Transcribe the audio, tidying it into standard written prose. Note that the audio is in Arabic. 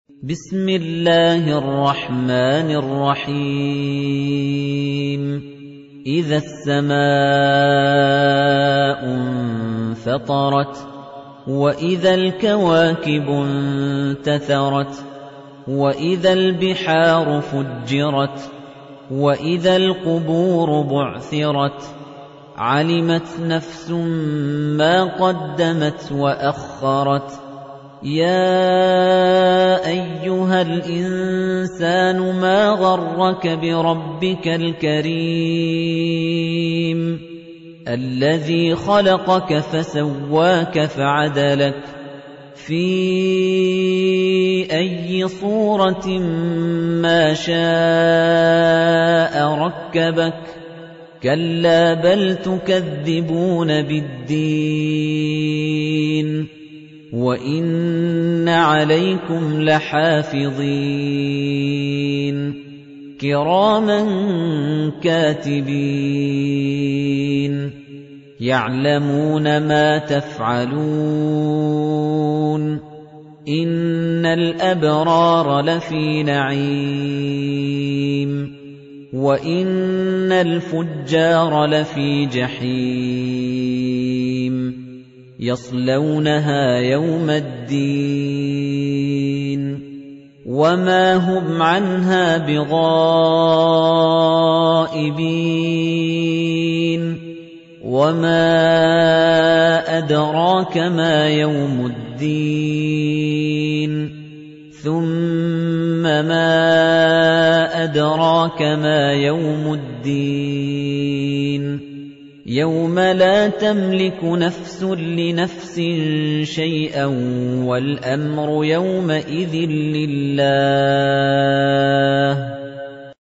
بسم الله الرحمن الرحيم إذا السماء انفطرت وإذا الكواكب انتثرت وإذا البحار فجرت وإذا القبور بعثرت علمت نفس ما قدمت وأخرت يا أيها الإنسان ما غرك بربك الكريم الذي خلقك فسواك فعدلك في أي صورة ما شاء ركبك كلا بل تكذبون بالدين وَإِنَّ عَلَيْكُمْ لَحَافِظِينَ كِرَامًا كَاتِبِينَ يَعْلَمُونَ مَا تَفْعَلُونَ إِنَّ الْأَبْرَارَ لَفِي نَعِيمٍ وَإِنَّ الْفُجَّارَ لَفِي جَحِيمٍ يَصْلَوْنَهَا يَوْمَ الدِّينِ وَمَا هُمْ عَنْهَا بِغَائِبِينَ وَمَا أَدْرَاكَ مَا يَوْمُ الدِّينِ ثُمَّ مَا أَدْرَاكَ مَا يَوْمُ الدِّينِ يَوْمَ لَا تَمْلِكُ نَفْسٌ لِنَفْسٍ شَيْئًا وَالْأَمْرُ يَوْمَئِذٍ لِلَّهِ